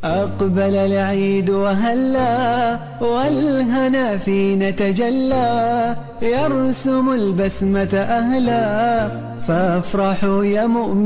أقبل العيد وهلا والهنا فينا تجلى، يرسم البسمة أهلا فافرحوا يا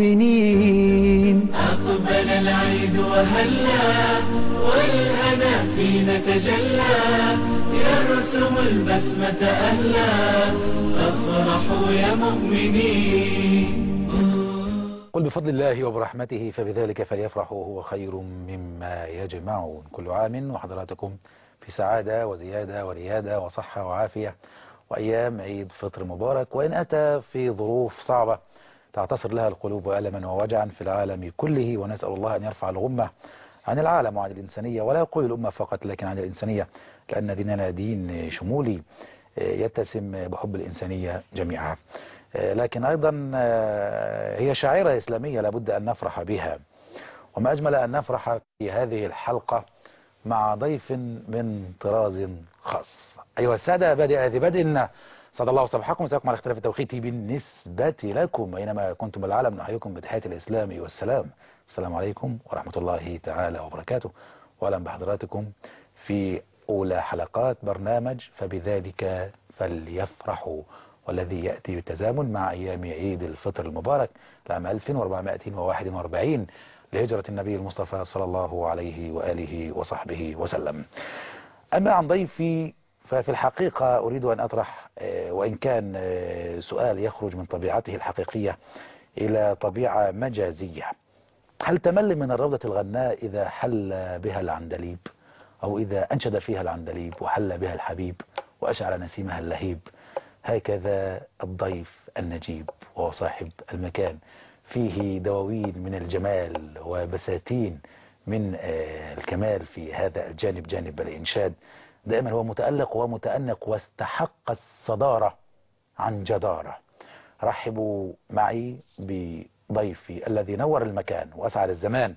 مؤمنين. أقبل العيد وهلا والهنا فينا تجلى، يرسم البسمة أهلا فافرحوا يا مؤمنين. قل بفضل الله وبرحمته فبذلك فليفرحوا هو خير مما يجمعون. كل عام وحضراتكم في سعادة وزيادة وريادة وصحة وعافية وأيام عيد فطر مبارك، وإن أتى في ظروف صعبة تعتصر لها القلوب ألما ووجعا في العالم كله، ونسأل الله أن يرفع الغمة عن العالم وعن الإنسانية، ولا يقول الأمة فقط لكن عن الإنسانية، لأن ديننا دين شمولي يتسم بحب الإنسانية جميعا. لكن أيضا هي شعيرة إسلامية لابد أن نفرح بها، وما أجمل أن نفرح في هذه الحلقة مع ضيف من طراز خاص. أيها السادة، بادئ ذي بدء سعد الله صباحكم، وسأكم على اختلاف التوقيت بالنسبة لكم أينما كنتم بالعالم. نحييكم بتحية الإسلام والسلام. السلام عليكم ورحمة الله تعالى وبركاته، وأهلا بحضراتكم في أولى حلقات برنامج فبذلك فليفرحوا، والذي يأتي بالتزامن مع أيام عيد الفطر المبارك لعام 1441 لهجرة النبي المصطفى صلى الله عليه وآله وصحبه وسلم. أما عن ضيفي ففي الحقيقة أريد أن أطرح وإن كان سؤال يخرج من طبيعته الحقيقية إلى طبيعة مجازية. هل تمل من الروضة الغناء إذا حل بها العندليب، أو إذا أنشد فيها العندليب وحل بها الحبيب وأشعل نسيمها اللهيب؟ هكذا الضيف النجيب وهو صاحب المكان، فيه دواوين من الجمال وبساتين من الكمال في هذا الجانب، جانب الإنشاد. دائما هو متألق ومتأنق واستحق الصدارة عن جدارة. رحبوا معي بضيفي الذي نور المكان وأسعد الزمان،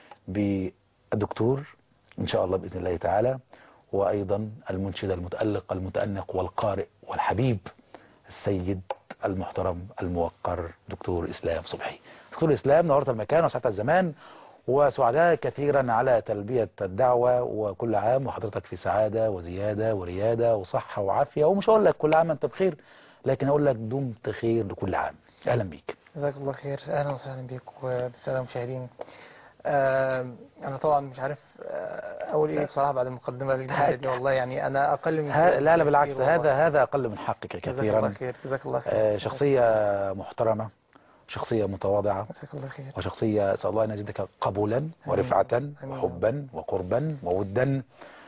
بالدكتور إن شاء الله بإذن الله تعالى، وأيضا المنشد المتألق المتأنق والقارئ والحبيب السيد المحترم الموقر دكتور إسلام صبحي. دكتور إسلام، نورت المكان وسعدت الزمان، وسعداء كثيرا على تلبية الدعوة، وكل عام وحضرتك في سعادة وزيادة وريادة وصحة وعافية. ومش هقول لك كل عام أنت بخير، لكن أقول لك دمت خير لكل عام. أهلا بيك. جزاك الله خير. أهلا وسهلا بك وبالسادة المشاهدين. أنا طبعا مش عارف أقول إيه بصراحة بعد المقدمة الجميلة دي، والله يعني أنا أقل من لا بالعكس، هذا أقل من حقك كثيرا. جزاك الله خير. جزاك الله خير. شخصية محترمة، شخصية متواضعة، جزاك الله خير، وشخصية أسأل الله أن يزيدك قبولا ورفعة وحبا وقربا وودا.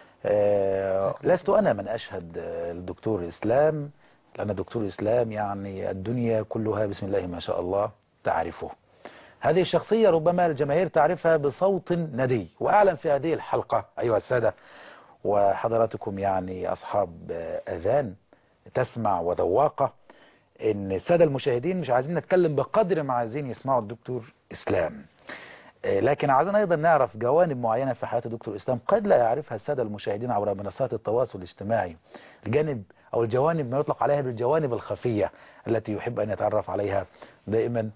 لست أنا من أشهد الدكتور إسلام، لأن الدكتور إسلام يعني الدنيا كلها بسم الله ما شاء الله تعرفه. هذه الشخصية ربما الجماهير تعرفها بصوت ندي، وأعلن في هذه الحلقة أيها السادة وحضراتكم يعني أصحاب أذان تسمع وذواقة، إن السادة المشاهدين مش عايزين نتكلم بقدر ما عايزين يسمعوا الدكتور إسلام، لكن عايزين أيضا نعرف جوانب معينة في حياة الدكتور إسلام قد لا يعرفها السادة المشاهدين عبر منصات التواصل الاجتماعي. الجانب أو الجوانب ما يطلق عليها بالجوانب الخفية التي يحب أن يتعرف عليها دائما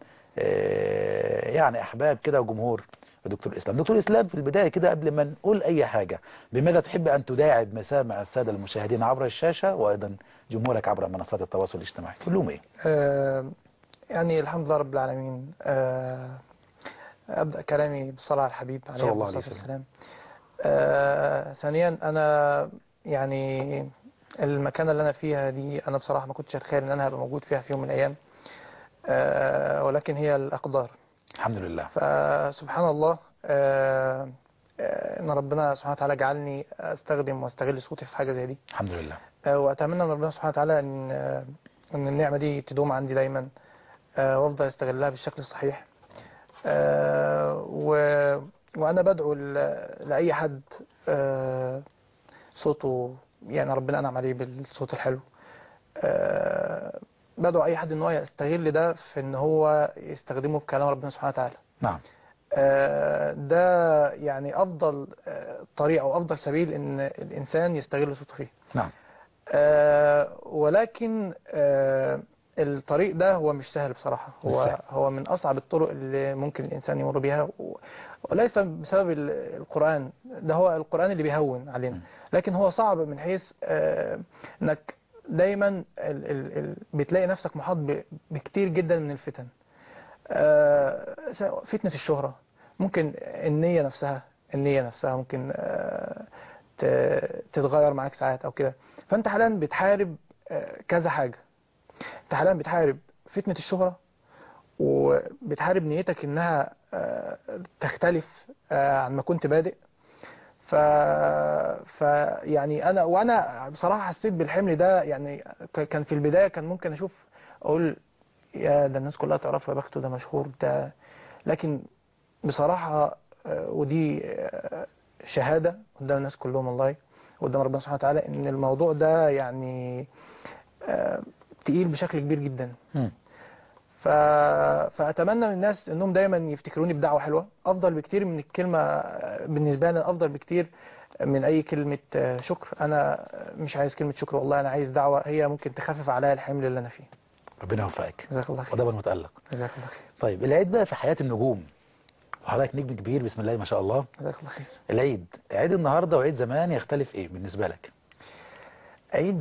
يعني أحباب كده وجمهور الدكتور إسلام. دكتور إسلام، في البداية كده قبل ما نقول أي حاجة، بماذا تحب أن تداعب مسامع السادة المشاهدين عبر الشاشة وأيضا جمهورك عبر منصات التواصل الاجتماعي؟ تقول لهم إيه؟ يعني الحمد لله رب العالمين. أبدأ كلامي بالصلاة على الحبيب عليه الصلاة والسلام. ثانيا أنا يعني المكانة اللي أنا فيها دي أنا بصراحة ما كنتش أتخيل أن أنا هبقى موجود فيها في يوم من الأيام، ولكن هي الأقدار الحمد لله. فسبحان الله ان ربنا سبحانه وتعالى جعلني استخدم واستغل صوتي في حاجة زي دي الحمد لله. واتمنى ان ربنا سبحانه وتعالى ان النعمة دي تدوم عندي دايما، وافضل استغلها بالشكل الصحيح. وانا بدعو لاي حد صوته يعني ربنا انعم عليه بالصوت الحلو، بدعو اي حد ان هو يستغل ده في ان هو يستخدمه في كلام ربنا سبحانه وتعالى. نعم. ده يعني افضل طريقه او افضل سبيل ان الانسان يستغل صوته فيه. نعم. ولكن الطريق ده هو مش سهل بصراحة، هو من أصعب الطرق اللي ممكن الإنسان يمر بيها، وليس بسبب القرآن، ده هو القرآن اللي بيهون علينا، لكن هو صعب من حيث إنك دايما بتلاقي نفسك محاط بكتير جدا من الفتن. فتنة الشهرة، ممكن النية نفسها ممكن تتغير معاك ساعات أو كده. فأنت حاليا بتحارب كذا حاجة، انت حاليا بتحارب فتنة الشهرة، وبتحارب نيتك انها تختلف عن ما كنت بادئ. يعني وانا بصراحة حسيت بالحمل ده، يعني كان في البداية كان ممكن اقول يا ده الناس كلها تعرف يا بخته ده مشهور بتاع، لكن بصراحة ودي شهادة قدام الناس كلهم والله، قدام ربنا سبحانه وتعالى، ان الموضوع ده يعني تقيل بشكل كبير جدا. فأتمنى من الناس انهم دايما يفتكروني بدعوة حلوة، افضل بكتير من الكلمة بالنسبة لي، افضل بكتير من اي كلمة شكر. انا مش عايز كلمة شكر والله، انا عايز دعوة هي ممكن تخفف عليا الحمل اللي انا فيه. ربنا يوفقك. جزاك الله خير. وده المتألق. جزاك الله خير. طيب العيد بقى في حياة النجوم، وحضرتك نجم كبير بسم الله ما شاء الله. جزاك الله خير. العيد، عيد النهارده وعيد زمان يختلف ايه بالنسبة لك؟ عيد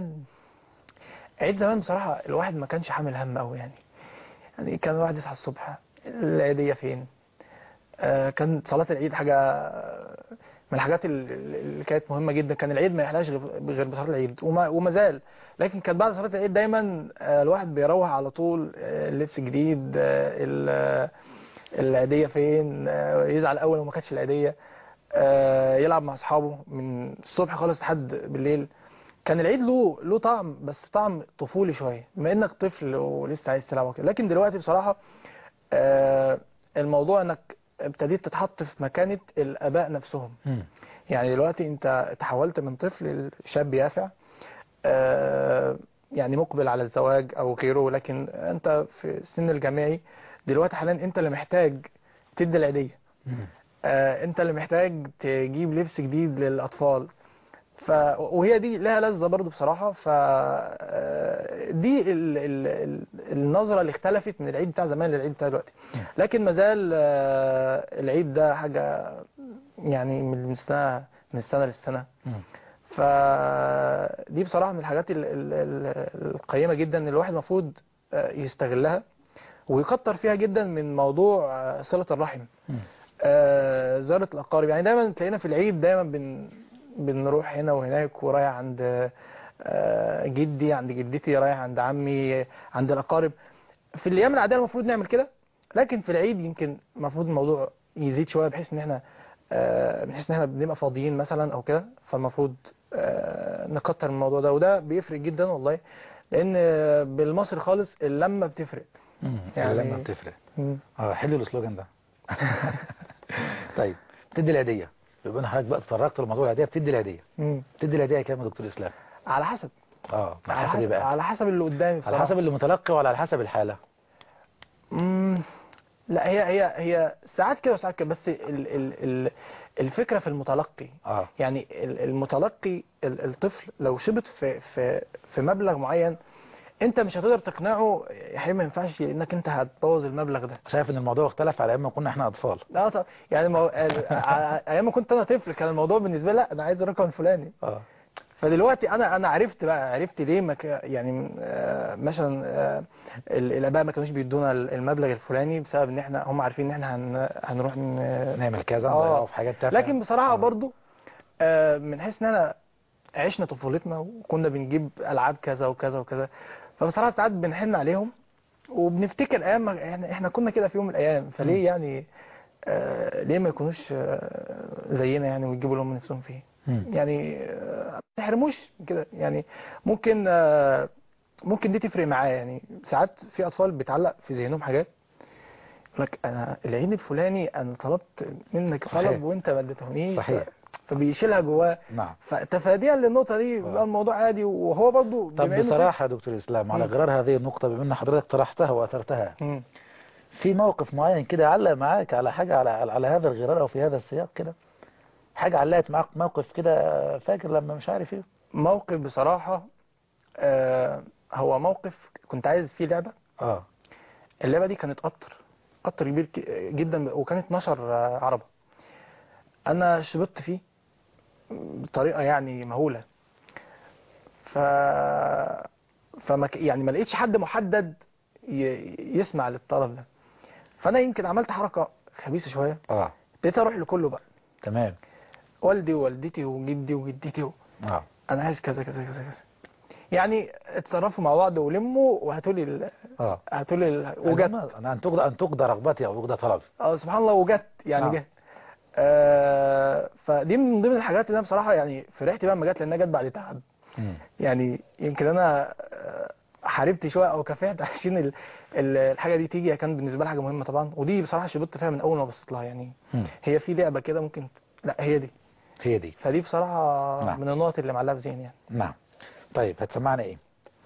زمان بصراحة الواحد ما كانش حامل هم قوي، يعني كان الواحد يصحى الصبح العيدية فين، كان صلاة العيد حاجة من الحاجات اللي كانت مهمة جدا، كان العيد ما يحلاش غير بصلاة العيد، وما زال. لكن كان بعد صلاة العيد دايما الواحد بيروح على طول اللبس الجديد، العيدية فين، يزعل أول لو ما كانتش العيدية، يلعب مع أصحابه من الصبح خالص لحد بالليل. كان العيد له طعم، بس طعم طفولي شوية بما انك طفل ولسه عايز تلعب وكده. لكن دلوقتي بصراحة الموضوع انك ابتديت تتحط في مكانة الاباء نفسهم. يعني دلوقتي انت تحولت من طفل لشاب يافع، يعني مقبل على الزواج او غيره، لكن انت في السن الجامعي دلوقتي حاليا انت اللي محتاج تدي العيدية، انت اللي محتاج تجيب لبس جديد للاطفال. وهي دي لها لذة برضو بصراحة. دي النظرة اللي اختلفت من العيد بتاع زمان للعيد بتاع دلوقتي، لكن مازال العيد ده حاجة يعني من السنة للسنة. فدي بصراحة من الحاجات القيمة جدا اللي الواحد المفروض يستغلها ويكتر فيها جدا من موضوع صلة الرحم، زيارة الأقارب. يعني دايما تلاقينا في العيد دايما بنروح هنا وهناك، ورايح عند جدي، عند جدتي، رايح عند عمي، عند الأقارب. في الأيام العادية المفروض نعمل كده، لكن في العيد يمكن المفروض الموضوع يزيد شوية، بحيث ان احنا بنبقى فاضيين مثلا او كده، فالمفروض نكتر من الموضوع ده، وده بيفرق جدا والله، لان بالمصري خالص اللمة بتفرق. يعني اللمة بتفرق. حلو الاسلوجان ده. طيب بتدي العيدية، يبقى حضرتك بقى تطرقت لموضوع العيدية، بتدي العيدية. بتدي العيدية كام يا دكتور اسلام؟ على حسب. على حسب ايه بقى؟ على حسب اللي قدامي بصراحة. على حسب اللي متلقي ولا على حسب الحالة؟ لا، هي ساعات كده وساعات كده، بس الفكرة في المتلقي. يعني المتلقي الطفل لو شبط في مبلغ معين، انت مش هتقدر تقنعه يا حبيبي ما ينفعش انك انت هتبوظ المبلغ ده. شايف ان الموضوع اختلف على ايام ما كنا احنا اطفال. طب يعني ايام ما كنت انا طفل كان الموضوع بالنسبه لي لا انا عايز الرقم الفلاني. فدلوقتي انا عرفت ليه يعني مثلا الاباء ما كانوش بيدونا المبلغ الفلاني بسبب ان هم عارفين ان احنا هنروح نعمل كذا في حاجات تافهه. لكن بصراحه برضو من حيث ان انا عشنا طفولتنا وكنا بنجيب العاب كذا وكذا وكذا، فبصراحه ساعات بنحن عليهم وبنفتكر ايام يعني احنا كنا كده في يوم من الايام، فليه يعني ليه ما يكونوش زينا يعني ويجيبوا لهم نفسهم فيه. يعني ما تحرموش كده. يعني ممكن دي تفرق معايا. يعني ساعات في اطفال بتعلق في ذهنهم حاجات، يقول لك انا العيد الفلاني انا طلبت منك طلب وانت ما اديتهونيش. صحيح. فبيشيلها جواه. نعم. فتفاديا للنقطه دي بقى الموضوع عادي، وهو برضو طب بصراحه يا دكتور اسلام على غرار هذه النقطه، بما ان حضرتك طرحتها واثرتها، في موقف معين كده علق معاك على حاجه على هذا الغرار او في هذا السياق كده، حاجه علقت معاك موقف كده فاكر لما مش عارف ايه؟ موقف بصراحه هو موقف كنت عايز فيه لعبة. اللعبة دي كانت قطر كبير جدا، وكانت 12 عربة. انا شبطت فيه بطريقة يعني مهولة. فما يعني ما لقيتش حد محدد يسمع للطرف ده. فانا يمكن عملت حركة خبيثة شوية. ابتديت اروح لكله بقى. تمام. والدي ووالدتي وجدي وجدتي انا عايز كذا كذا كذا كذا. يعني اتصرفوا مع بعض ولموا وهاتوا لي هاتوا لي وجت ان تقضى رغبتي او يقضى طلبي. سبحان الله، وجت يعني جه. فدي من ضمن الحاجات اللي انا بصراحه يعني فرحت بقى لما جت، لانها جت بعد تعب. يعني يمكن انا حاربت شويه او كافحت عشان الحاجه دي تيجي. كان بالنسبه لي حاجه مهمه طبعا، ودي بصراحه شبطت فيها من اول ما بصيت لها. يعني هي في لعبه كده ممكن، لا هي دي. فدي بصراحه من النقط اللي معلقه في ذهني يعني. نعم. طيب هتسمعنا ايه؟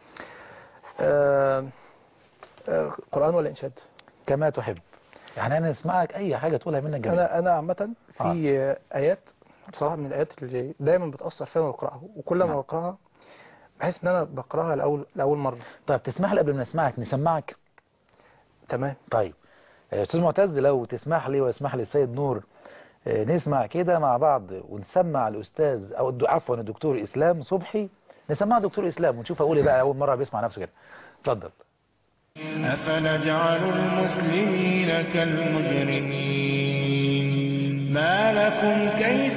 قرآن ولا إنشاد؟ كما تحب. يعني انا اسمعك اي حاجه تقولها منك جميل. انا عامه في ايات بصراحه من الايات اللي دايما بتاثر فيا وانا وكل ما بقراها بحس ان انا بقراها لاول مره. طيب تسمح لي قبل ما نسمعك نسمعك؟ تمام. طيب استاذ معتز، لو تسمح لي ويسمح لي السيد نور، نسمع كده مع بعض ونسمع الاستاذ او عفوا الدكتور اسلام صبحي. نسمع دكتور اسلام ونشوف اقول ايه بقى اول مره بيسمع نفسه كده. اتفضل. أفنجعل المسلمين كالمجرمين ما لكم كيف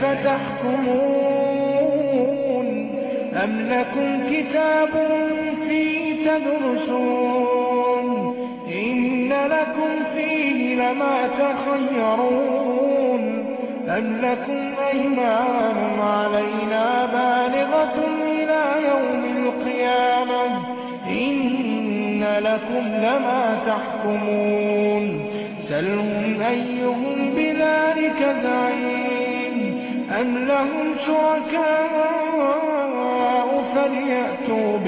تحكمون أم لكم كتاب فيه تدرسون إن لكم فيه لما تخيرون أم لكم أيمان علينا بالغة إلى يوم القيامة إن لكم لما تحكمون سلهم أيهم بذلك زعيم أم لهم شركاء فليأتوا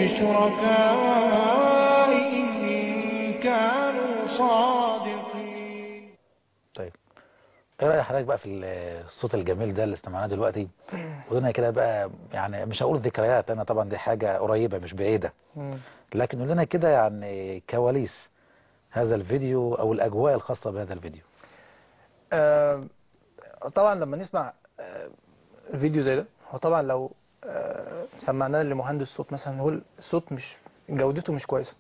بشركائهم إن كانوا صادقين. طيب ايه رأي حضرتك بقى في الصوت الجميل ده اللي استمعناه دلوقتي؟ قلنا كده بقى، يعني مش هقول ذكريات، انا طبعا دي حاجة قريبة مش بعيدة، لكن قلنا كده يعني كواليس هذا الفيديو او الاجواء الخاصة بهذا الفيديو. طبعا لما نسمع فيديو زي ده، هو طبعا لو سمعناه لمهندس صوت مثلا نقول الصوت مش جودته مش كويسة.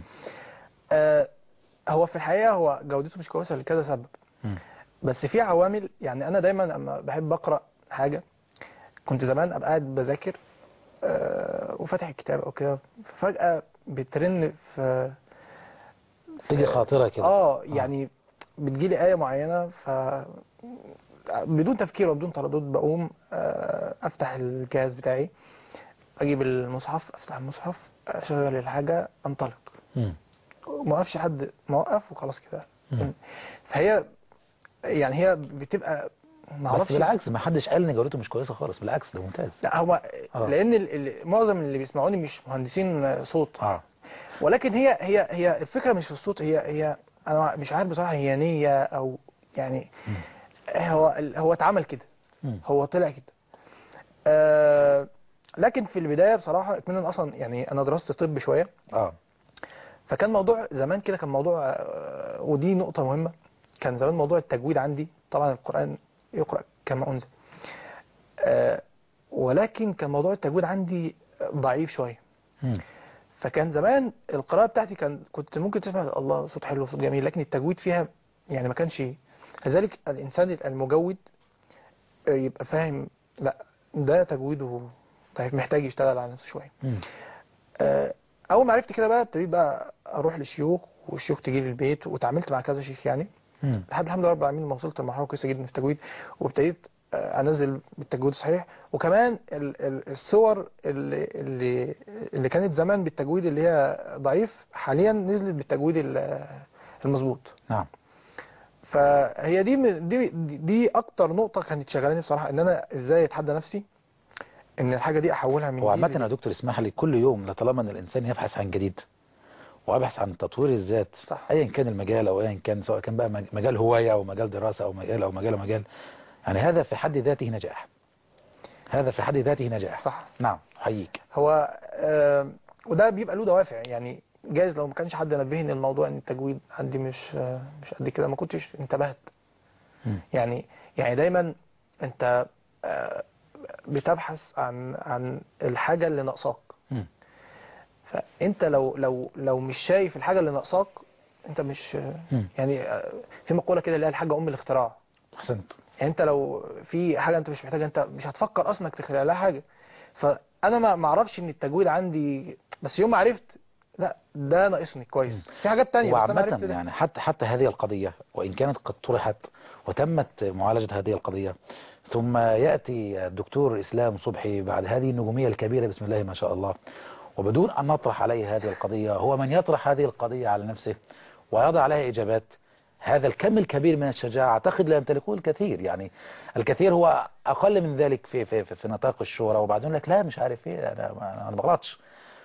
هو في الحقيقة هو جودته مش كويسة لكذا سبب. بس في عوامل. يعني انا دايما لما بحب اقرا حاجه، كنت زمان ابقى قاعد بذاكر وفاتح الكتاب او كده، ففجاه بترن في تيجي خاطره كده. يعني بتجيلي ايه معينه، ف بدون تفكير وبدون تردد بقوم افتح الجهاز بتاعي، اجيب المصحف، افتح المصحف، اشغل الحاجه، انطلق. ما وقفش حد، موقف وخلاص كده. فهي يعني هي بتبقى بس بالعكس، ما حدش قال ان جودته مش كويسه خالص، بالعكس ده ممتاز. لا هو لان معظم اللي بيسمعوني مش مهندسين صوت. ولكن هي الفكره مش في الصوت، هي انا مش عارف بصراحه هي نيه او يعني هو اتعمل كده، هو طلع كده. لكن في البدايه بصراحه اكمن اصلا يعني انا درست طب شويه. فكان موضوع زمان كده، كان موضوع ودي نقطه مهمه. كان زمان موضوع التجويد عندي، طبعا القرآن يقرأ كما أنزل، ولكن كان موضوع التجويد عندي ضعيف شوية. فكان زمان القراءة بتاعتي كنت ممكن تسمع الله صوت حلو صوت جميل، لكن التجويد فيها يعني ما كانش. لذلك الإنسان المجود يبقى فاهم لا ده تجويده ضعيف، محتاج يشتغل على نفسه شوية. أول ما عرفت كده بقى ابتديت بقى أروح للشيوخ، والشيوخ تجي لي البيت، وتعاملت مع كذا شيخ يعني لحد الحمد لله رب العالمين ما وصلت لمرحله كويسه جدا في التجويد، وابتديت انزل بالتجويد الصحيح. وكمان الصور اللي كانت زمان بالتجويد اللي هي ضعيف حاليا نزلت بالتجويد المظبوط. نعم. فهي دي اكتر نقطه كانت شغلاني بصراحه، ان انا ازاي اتحدى نفسي ان الحاجه دي احولها من. هو عامه يا دكتور اسمح لي، كل يوم لطالما ان الانسان يبحث عن جديد وابحث عن تطوير الذات، ايا كان المجال او ايا كان، سواء كان بقى مجال هوايه او مجال دراسه او مجال، يعني هذا في حد ذاته نجاح. هذا في حد ذاته نجاح. صح. نعم، احييك. هو وده بيبقى له دوافع يعني. جايز لو ما كانش حد نبهني الموضوع ان التجويد عندي مش قد كده ما كنتش انتبهت. يعني دايما انت بتبحث عن الحاجة اللي ناقصاك. فانت لو مش شايف الحاجة اللي ناقصاك انت مش يعني في مقولة كده اللي هي الحاجة ام الاختراع. احسنت. يعني انت لو في حاجة انت مش محتاجها انت مش هتفكر اصلا انك تخترع لها حاجة. فانا ما اعرفش ان التجويد عندي، بس يوم ما عرفت لا ده ناقصني كويس في حاجات تانية، بس انا عرفت يعني حتى هذه القضية وإن كانت قد طرحت وتمت معالجة هذه القضية، ثم يأتي الدكتور إسلام صبحي بعد هذه النجومية الكبيرة بسم الله ما شاء الله، وبدون أن نطرح عليه هذه القضية، هو من يطرح هذه القضية على نفسه ويضع عليها إجابات. هذا الكم الكبير من الشجاعة أعتقد لا يمتلكه الكثير. يعني الكثير هو أقل من ذلك في نطاق الشورى، وبعدين لك لا مش عارف إيه أنا ما بغلطش.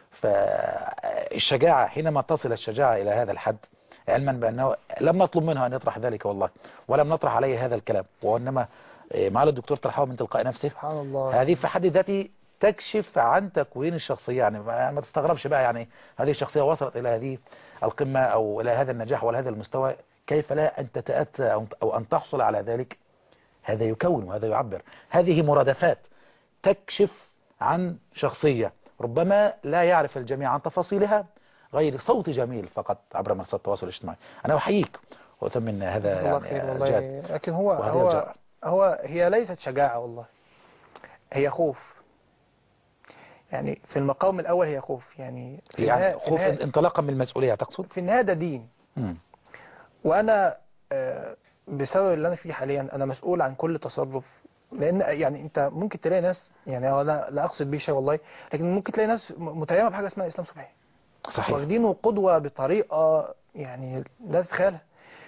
فالشجاعة حينما تصل الشجاعة إلى هذا الحد، علما بأنه لم نطلب منها أن يطرح ذلك والله، ولم نطرح عليه هذا الكلام، وإنما معالي الدكتور طرحه من تلقاء نفسه. سبحان الله. هذه في حد ذاته تكشف عن تكوين الشخصية. يعني ما تستغربش بقى يعني هذه الشخصية وصلت إلى هذه القمة أو إلى هذا النجاح ولا هذا المستوى، كيف لا أن تتأتى أو أن تحصل على ذلك. هذا يكون وهذا يعبر. هذه مرادفات تكشف عن شخصية ربما لا يعرف الجميع عن تفاصيلها غير صوت جميل فقط عبر منصات التواصل الاجتماعي. أنا أحييك وأثمن هذا الله خير والله. لكن هي ليست شجاعة والله، هي خوف. يعني في المقام الأول هي خوف، يعني خوف انطلاقا من المسؤولية تقصد؟ في النهاية ده دين. وأنا بسبب اللي أنا فيه حاليا أنا مسؤول عن كل تصرف. لأن يعني أنت ممكن تلاقي ناس، يعني أنا لا أقصد بيه شيء والله، لكن ممكن تلاقي ناس متيمة بحاجة اسمها إسلام صبحي. صحيح. واخدينه قدوة بطريقة يعني لا تتخيلها.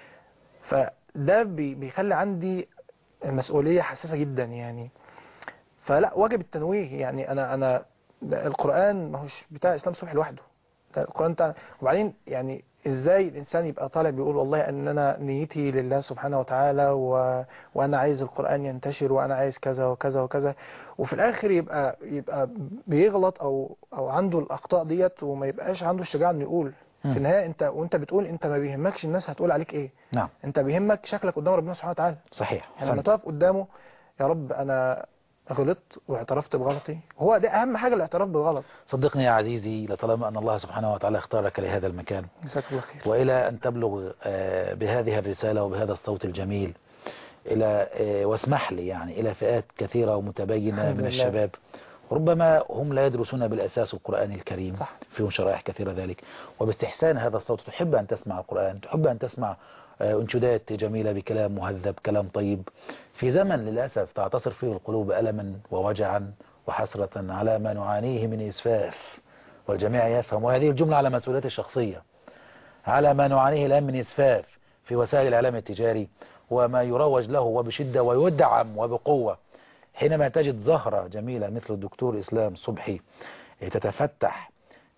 فده بيخلي عندي المسؤولية حساسة جدا يعني. فلا واجب التنويه. يعني أنا القرآن ما هوش بتاع إسلام صبحي لوحده، القرآن بتاع. وبعدين يعني ازاي الانسان يبقى طالع بيقول والله ان انا نيتي لله سبحانه وتعالى وانا عايز القرآن ينتشر وانا عايز كذا وكذا وكذا، وفي الاخر يبقى بيغلط او عنده الاخطاء ديت وما يبقاش عنده الشجاعة انه يقول. في النهاية وانت بتقول انت ما بيهمكش الناس هتقول عليك ايه. نعم. انت بيهمك شكلك قدام ربنا سبحانه وتعالى. صحيح. يعني لما تقف قدامه يا رب انا غلطت واعترفت بغلطي، هو ده أهم حاجة الاعتراف بالغلط. صدقني يا عزيزي لطالما أن الله سبحانه وتعالى اختارك لهذا المكان، جزاك الله خير، وإلى أن تبلغ بهذه الرسالة وبهذا الصوت الجميل إلى واسمح لي يعني إلى فئات كثيرة ومتباينة من الشباب ربما هم لا يدرسون بالأساس القرآن الكريم. صح. فيهم شرائح كثيرة ذلك، وباستحسان هذا الصوت تحب أن تسمع القرآن، تحب أن تسمع أنشودات جميلة بكلام مهذب كلام طيب، في زمن للأسف تعتصر فيه القلوب ألما ووجعا وحسرة على ما نعانيه من إسفاف، والجميع يفهم. وهذه الجملة على مسؤوليتي الشخصية، على ما نعانيه الآن من إسفاف في وسائل الإعلام التجاري وما يروج له وبشدة ويدعم وبقوة. حينما تجد زهرة جميلة مثل الدكتور إسلام صبحي تتفتح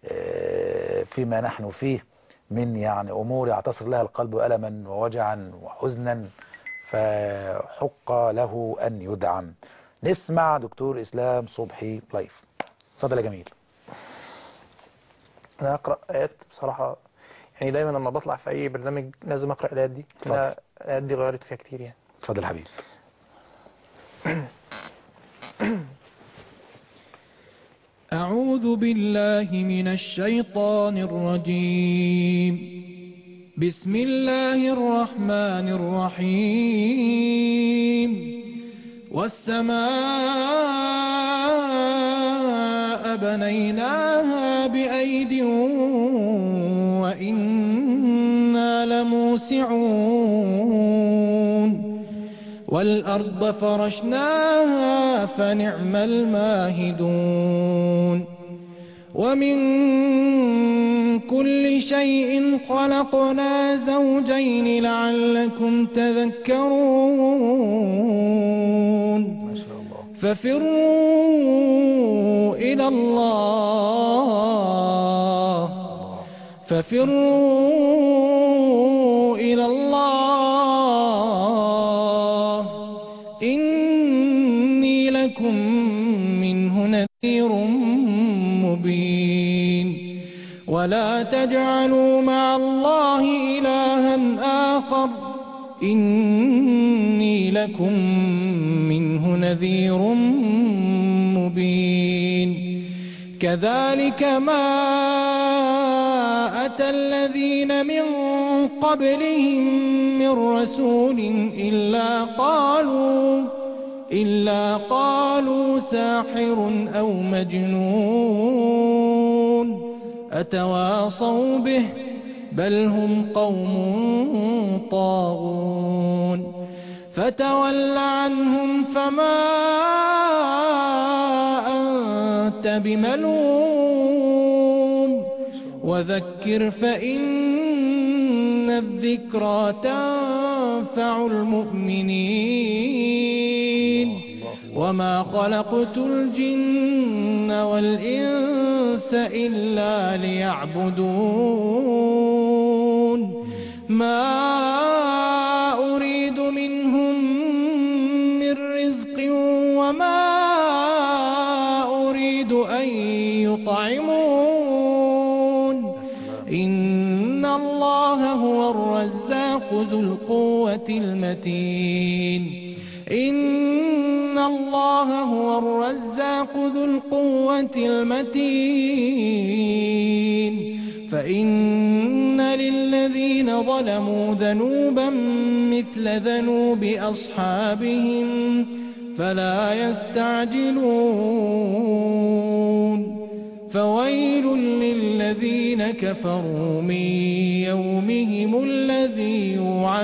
فيما نحن فيه من يعني أمور يعتصر لها القلب ألما ووجعا وحزنا، فحق له أن يدعم. نسمع دكتور إسلام صبحي لايف. تفضل يا جميل. أنا أقرأ آيات بصراحة، يعني دايما لما بطلع في أي برنامج لازم أقرأ الآيات دي. الآيات دي غيرت فيها كتير يعني. تفضل حبيبي. أعوذ بالله من الشيطان الرجيم. بسم الله الرحمن الرحيم. والسماء بنيناها بأيد وإنا لموسعون. والأرض فرشناها فنعم الماهدون. ومن كل شيء خلقنا زوجين لعلكم تذكرون. ففروا إلى الله إني لكم منه نذير مبين. ولا تجعلوا مع الله إلها آخر إني لكم منه نذير مبين كذلك ما أتى الذين من قبلهم من رسول إلا قالوا ساحر أو مجنون أتواصوا به بل هم قوم طاغون فتول عنهم فما أنت بملوم وذكر فإن الذكرى تنفع المؤمنين وما خلقت الجن والإنس إلا ليعبدون ما أريد منهم من رزق وما أريد أن يطعمون إن الله هو الرزاق ذو القوة المتين إن الله هو الرزاق ذو القوة المتين فإن للذين ظلموا ذنوبا مثل ذنوب أصحابهم فلا يستعجلون فويل للذين كفروا من يومهم الذي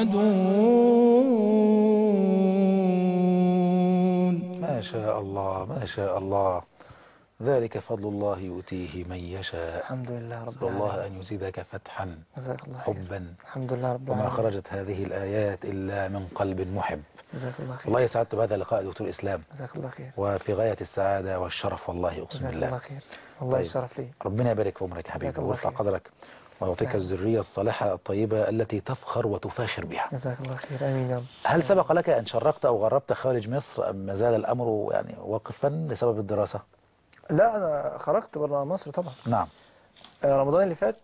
يوعدون. ما شاء الله ما شاء الله، ذلك فضل الله يؤتيه من يشاء. الحمد لله رب أسأل العالمين. الله أن يزيدك فتحا جزاك الله خير. حبا. الحمد لله رب وما العالمين. خرجت هذه الآيات إلا من قلب محب. جزاك الله خير. والله سعدت بهذا اللقاء دكتور إسلام، جزاك الله خير. وفي غاية السعادة والشرف والله أقسم جزاك بالله. الله خير. والله طيب. الشرف لي. ربنا يبارك في عمرك يا جزاك حبيبي الله ويرفع خير. قدرك ويعطيك نعم. الذرية الصالحة الطيبة التي تفخر وتفاخر بها. جزاك الله خير. آمين يا رب. هل سبق لك أن شرقت أو غربت خارج مصر أم ما زال الأمر يعني واقفا لسبب الدراسة؟ لا أنا خرجت بره مصر طبعا. نعم. رمضان اللي فات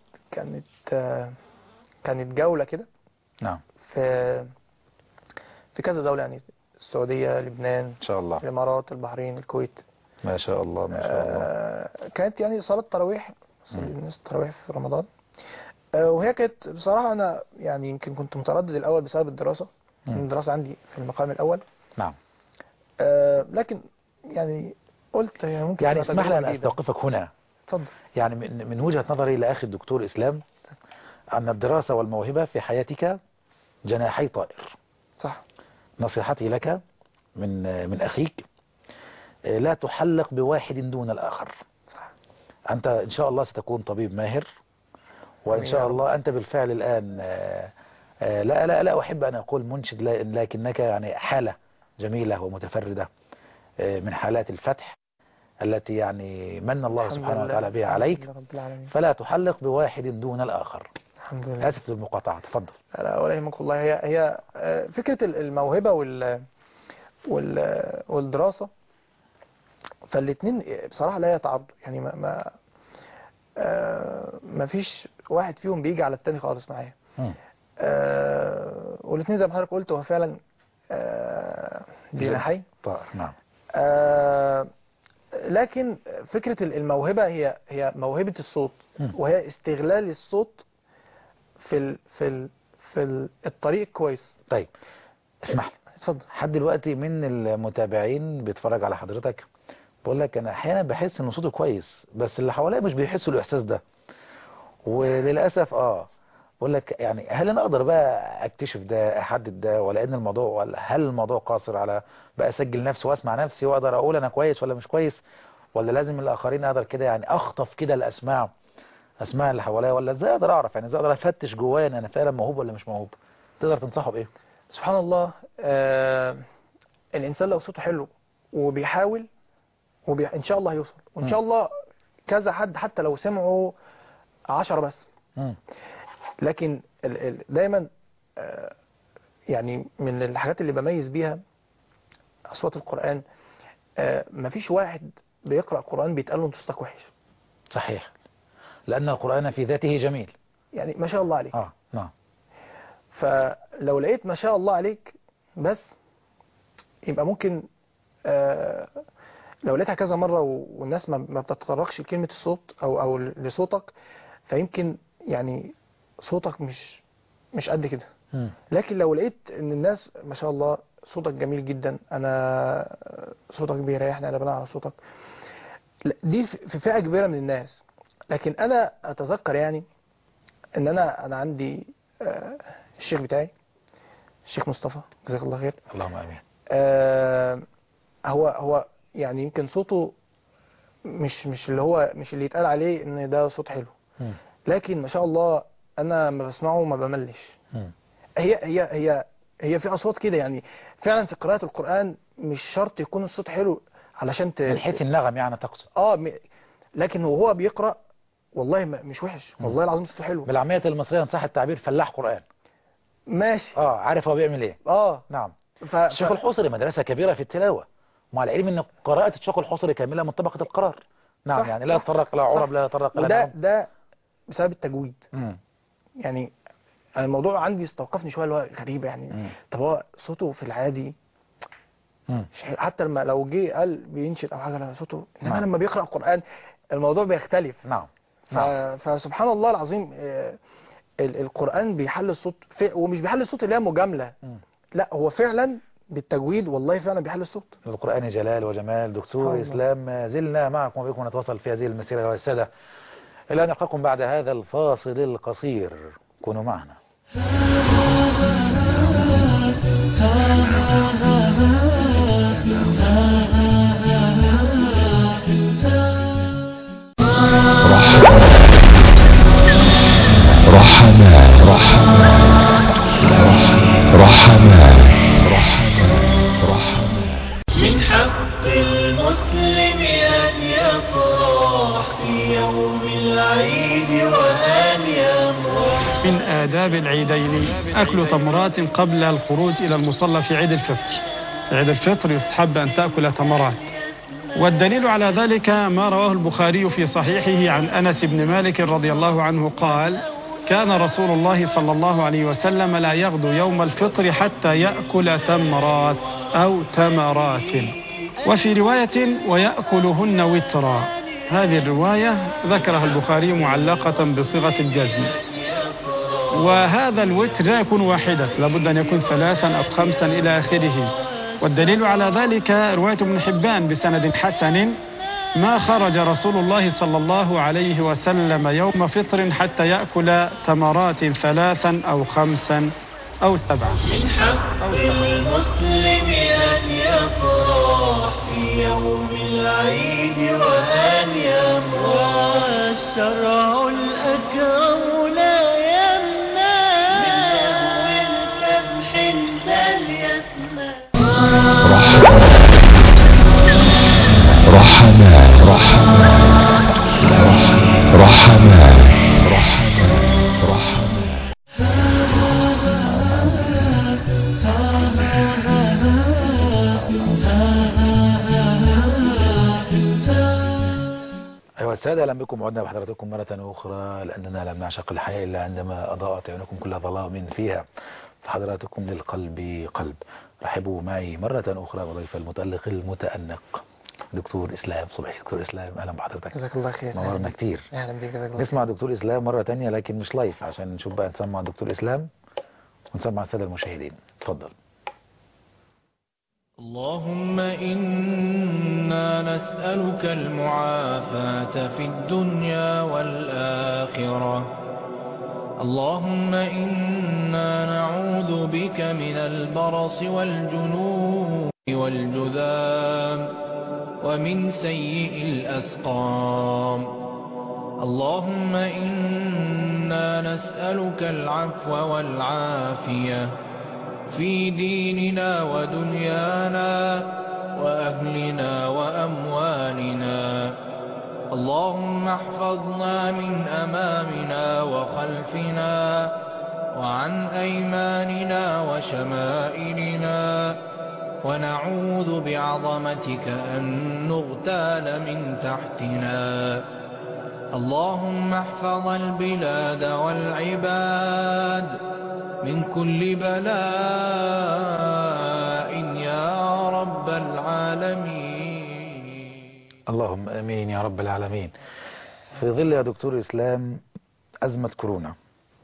كانت جولة كده نعم في كذا دولة، يعني السعودية، لبنان، إن شاء الله. الإمارات، البحرين، الكويت. ما شاء الله ما شاء الله. كانت يعني صلاة تراويح، صلي الناس التراويح في رمضان. وهي كانت بصراحة أنا يعني يمكن كنت متردد الأول بسبب الدراسة. الدراسة عندي في المقام الأول. نعم. لكن يعني قلت يعني ممكن يعني اسمح لي أن أستوقفك هنا. اتفضل. يعني من وجهة نظري لأخي الدكتور إسلام أن الدراسة والموهبة في حياتك جناحي طائر. صح. نصيحتي لك من أخيك لا تحلق بواحد دون الآخر. صح. أنت إن شاء الله ستكون طبيب ماهر، وإن شاء الله أنت بالفعل الآن لا أحب أن أقول منشد، لكنك يعني حالة جميلة ومتفردة من حالات الفتح التي يعني من الله سبحانه وتعالى بها عليك، فلا تحلق بواحد دون الآخر. الحمد لله. آسف للمقاطعة، تفضل. لا ولا يهمك والله. هي فكرة الموهبة والدراسة، فالاثنين بصراحة لا يتعارضوا، يعني ما فيش واحد فيهم بيجي على التاني خالص معايا. والاثنين زي ما حضرتك قلت هو فعلا جناحي. نعم. لكن فكرة الموهبة هي موهبة الصوت، وهي استغلال الصوت في الطريق كويس. طيب اسمح لي. اتفضل. حد دلوقتي من المتابعين بيتفرج على حضرتك بقول لك انا احيانا بحس ان صوته كويس، بس اللي حواليا مش بيحسوا الاحساس ده، وللاسف بقول لك يعني هل انا اقدر بقى اكتشف ده، احدد ده، ولا ان الموضوع، ولا هل الموضوع قاصر على بقى اسجل نفسي واسمع نفسي واقدر اقول انا كويس ولا مش كويس، ولا لازم الاخرين اقدر كده يعني اخطف كده الاسماع اللي حواليا، ولا ازاي اقدر اعرف، يعني ازاي اقدر افتش جوايا ان انا فعلا موهوب ولا مش موهوب؟ تقدر تنصحه بايه؟ سبحان الله. الانسان لو صوته حلو وبيحاول ان شاء الله هيوصل، وان شاء الله كذا حد حتى لو سمعوا 10 بس. لكن دايما يعني من الحاجات اللي بميز بيها اصوات القرآن، مفيش واحد بيقرأ قرآن بيتقال له انت صوتك وحش. صحيح. لأن القرآن في ذاته جميل. يعني ما شاء الله عليك. نعم. فلو لقيت ما شاء الله عليك بس، يبقى ممكن لو لقيتها كذا مرة والناس ما بتتطرقش لكلمة الصوت أو لصوتك، فيمكن يعني صوتك مش قد كده. لكن لو لقيت ان الناس ما شاء الله صوتك جميل جدا، انا صوتك بيريحني، انا بناء على صوتك، دي في فئة كبيرة من الناس. لكن انا اتذكر يعني ان انا عندي الشيخ بتاعي الشيخ مصطفى جزاك الله خير. اللهم امين. هو يعني يمكن صوته مش اللي يتقال عليه ان ده صوت حلو، لكن ما شاء الله انا ما بسمعه ما بملش. هي في اصوات كده يعني فعلا في قراءة القرآن مش شرط يكون الصوت حلو علشان من حيث النغم يعني تقصد. لكن وهو بيقرأ والله مش وحش، والله العظيم صوته حلو. بالعامية المصرية صح التعبير فلاح قرآن. ماشي. عارف هو بيعمل ايه. نعم. الشيخ الحصري مدرسة كبيرة في التلاوة، مع العلم ان قراءة الشيخ الحصري كاملة من طبقة القرار. نعم. يعني لا يتطرق لا عرب لا يتطرق لا نغم. ده بسبب التجويد. يعني أنا الموضوع عندي استوقفني شوية اللي هو غريبة يعني. طب هو صوته في العادي حتى لو جه قال بينشد او حاجه صوته، انما لما بيقرأ القرآن الموضوع بيختلف. نعم. فسبحان الله العظيم القرآن بيحل الصوت ومش بيحل الصوت اللي هي مجاملة، لا هو فعلا بالتجويد والله فعلا بيحل الصوت. القرآن جلال وجمال. دكتور إسلام ما زلنا معكم وبكم نتواصل في هذه المسيرة والسادة إلى أن نلقاكم بعد هذا الفاصل القصير. كونوا معنا. من حق المسلم أن يفرح في يوم العيد وأن يمرح. من آداب العيدين أكل تمرات قبل الخروج إلى المصلى في عيد الفطر. في عيد الفطر يستحب أن تأكل تمرات، والدليل على ذلك ما رواه البخاري في صحيحه عن أنس بن مالك رضي الله عنه قال: كان رسول الله صلى الله عليه وسلم لا يغدو يوم الفطر حتى يأكل تمرات أو تمرات، وفي رواية ويأكلهن وترا. هذه الرواية ذكرها البخاري معلقة بصيغة الجزم، وهذا الوتر لا يكون واحدة، لابد أن يكون 3 أو 5 إلى آخره. والدليل على ذلك رواية ابن حبان بسند حسن: ما خرج رسول الله صلى الله عليه وسلم يوم فطر حتى يأكل تمرات 3 أو 5 أو 7. من حق المسلم أن يفرح في يوم العيد وأن يمرح. الشرع الأكرم لا يمنع من لهو سمح بل يسمع. أيها السادة، أهلا بكم. عدنا بحضراتكم مرة أخرى، لأننا لم نعشق الحياة إلا عندما أضاءت عيونكم كل ظلام فيها. فحضراتكم للقلب قلب. رحبوا معي مرة أخرى بضيف المتألق المتأنق دكتور إسلام صبحي. دكتور إسلام أهلا بحضرتك. جزاك الله خير. نورنا كتير. أهلا بيك. جزاك الله. نسمع دكتور إسلام مرة تانية لكن مش لايف، عشان نشوف بقى نسمع دكتور إسلام ونسمع السادة المشاهدين. اتفضل. اللهم إنا نسألك المعافاة في الدنيا والآخرة. اللهم إنا نعوذ بك من البرص والجنون والجذام ومن سيء الأسقام. اللهم إنا نسألك العفو والعافية في ديننا ودنيانا وأهلنا وأموالنا. اللهم احفظنا من أمامنا وخلفنا وعن أيماننا وشمائلنا، ونعوذ بعظمتك أن نغتال من تحتنا. اللهم احفظ البلاد والعباد من كل بلاء يا رب العالمين. اللهم امين يا رب العالمين. في ظل يا دكتور اسلام ازمة كورونا،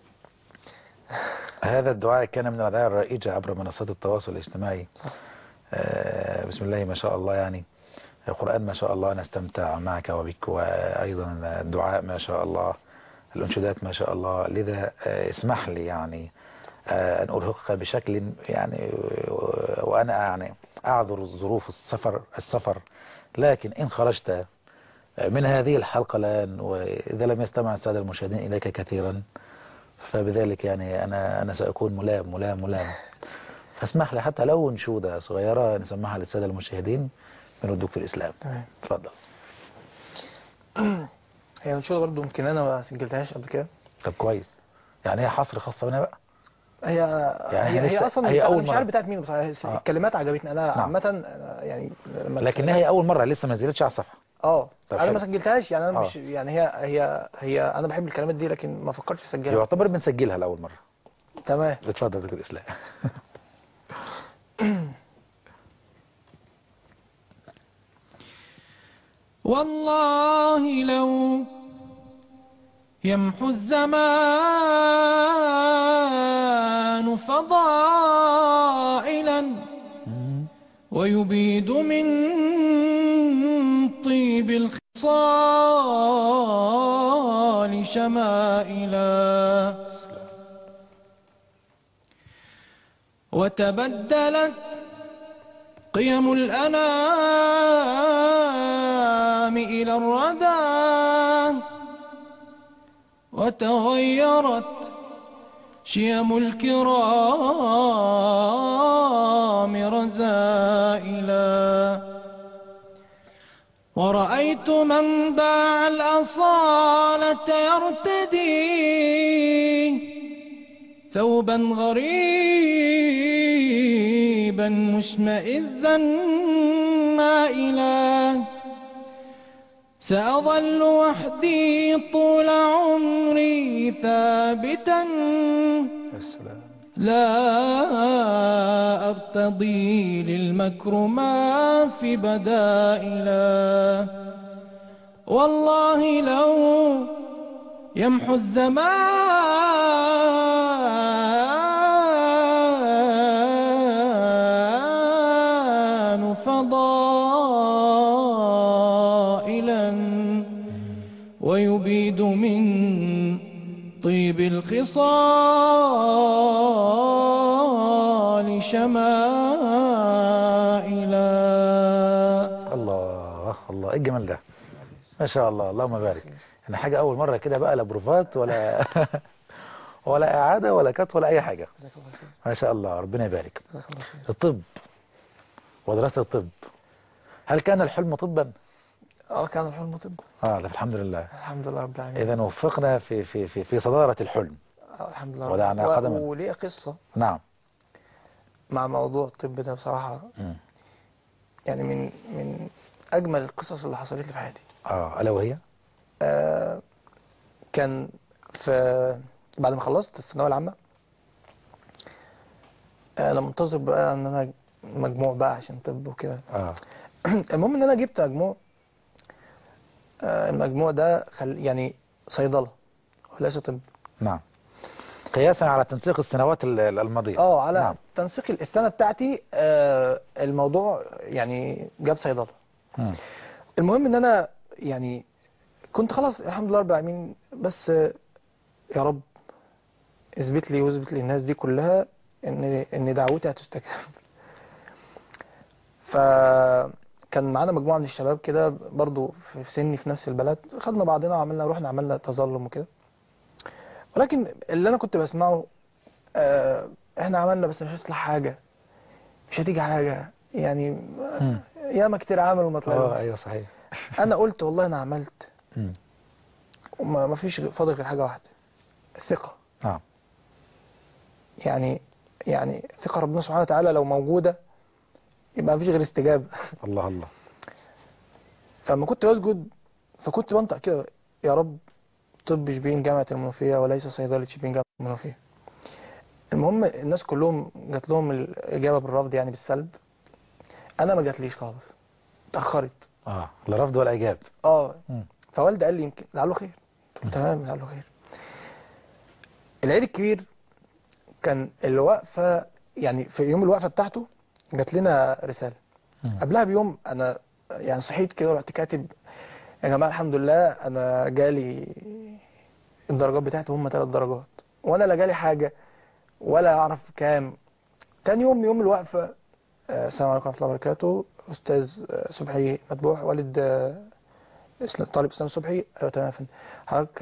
هذا الدعاء كان من الأدعية الرائجة عبر منصات التواصل الاجتماعي. بسم الله ما شاء الله، يعني القرآن ما شاء الله نستمتع معك وبك، وأيضا الدعاء ما شاء الله، الأنشودات ما شاء الله. لذا اسمح لي يعني أن أرهقك بشكل يعني، وأنا يعني أعذر ظروف السفر، لكن إن خرجت من هذه الحلقة الآن، وإذا لم يستمع السادة المشاهدين إليك كثيرا، فبذلك يعني أنا سأكون ملام. فاسمح لي حتى لو انشودة صغيرة نسمعها للسادة المشاهدين من الدكتور إسلام. اتفضل. هي انشودة برضه يمكن أنا ما سجلتهاش قبل كده. طب كويس، يعني هي حصر خاصة بنا بقى. هي أصلا هي أول مش مرة. عارف بتاعت مين بصراحة. الكلمات عجبتني أنا عامة يعني، لكن هي أول مرة لسه ما نزلتش على الصفحة. انا ما سجلتهاش يعني، انا مش يعني هي انا بحب الكلمات دي، لكن ما فكرتش اسجلها. يعتبر بنسجلها لاول مره. تمام. اتفضل دكتور اسلام. والله لو يمحو الزمان فضائلا ويبيد من طيب الخصال شمائلا، وتبدلت قيم الأنام إلى الردى، وتغيرت شيم الكرام رزائلا، ورأيت من باع الأصالة يرتدي ثوبا غريبا مشمئذا مائلا، سأظل وحدي طول عمري ثابتا لا أرتضي للمكرمات بدائلا، والله لو يمحو الزمان فضائلا ويبيد من طيب الخصال شمائلا. الله الله، ايه الجمال ده، ما شاء الله، اللهم بارك. انا حاجة اول مرة كده بقى، لا بروفات ولا ولا اعادة ولا كت ولا اي حاجة. ما شاء الله، ربنا يبارك. الطب ودراسة الطب، هل كان الحلم طبا؟ كان الحلم طب. الحمد لله. الحمد لله رب العالمين. اذا وفقنا في صدارة الحلم. الحمد لله. ودعنا قدما. وليه قصة نعم مع موضوع الطب ده بصراحة. يعني من اجمل القصص اللي حصلت لي في حياتي. الا وهي كان بعد ما خلصت الثانويه العامه، انا منتظر بقى ان انا مجموع بقى عشان طب وكده. المهم ان انا جبت مجموع، المجموع ده يعني صيدله وليس طب. نعم، قياسا على تنسيق السنوات الماضيه. على نعم. تنسيق السنه بتاعتي، الموضوع يعني جاب صيدله. المهم ان انا يعني كنت خلاص الحمد لله رب العالمين، بس يا رب اثبت لي واثبت لي الناس دي كلها ان دعوتي هتستجاب. فكان معانا مجموعه من الشباب كده برضو في سني في نفس البلد، خدنا بعضنا رحنا عملنا تظلم وكده. ولكن اللي انا كنت بسمعه، احنا عملنا بس مش هتطلع حاجه، مش هتيجي حاجه يعني. ياما كتير عملوا وما طلعوش. ايوه صحيح. انا قلت والله انا عملت وما فيش فاضل غير حاجه واحده، الثقه. يعني ثقه ربنا سبحانه وتعالى لو موجوده يبقى ما فيش غير استجابه. الله الله. فلما كنت بسجد فكنت بنطق كده، يا رب طب شبين جامعة المنوفية وليس صيدلة شبين جامعة المنوفية. المهم الناس كلهم جات لهم الإجابة بالرفض يعني بالسلب. أنا ما جاتليش خالص، اتأخرت. لا رفض ولا إجاب. فوالدي قال لي يمكن لعله خير. تمام لعله خير. العيد الكبير كان الوقفة يعني في يوم الوقفة بتاعته جات لنا رسالة. قبلها بيوم أنا يعني صحيت كده ورحت كاتب يا جماعة الحمد لله أنا جالي الدرجات بتاعتي هم 3 درجات، وأنا لا جالي حاجة ولا أعرف كام. تاني يوم الوقفة السلام عليكم ورحمة الله وبركاته، أستاذ صبحي مدبوح والد طالب إسلام صبحي. أيوة تمام يا فندم، حضرتك